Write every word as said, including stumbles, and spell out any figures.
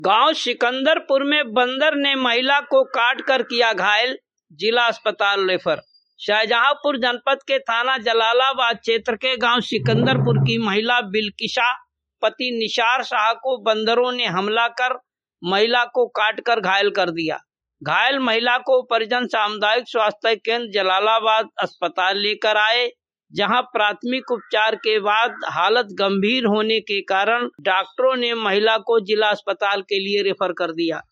गांव सिकंदरपुर में बंदर ने महिला को काट कर किया घायल, जिला अस्पताल रेफर। शाहजहांपुर जनपद के थाना जलालाबाद क्षेत्र के गांव सिकंदरपुर की महिला बिल्किसा पति निसार शाह को बंदरों ने हमला कर महिला को काटकर घायल कर दिया। घायल महिला को परिजन सामुदायिक स्वास्थ्य केंद्र जलालाबाद अस्पताल लेकर आए, जहां प्राथमिक उपचार के बाद हालत गंभीर होने के कारण डॉक्टरों ने महिला को जिला अस्पताल के लिए रेफर कर दिया।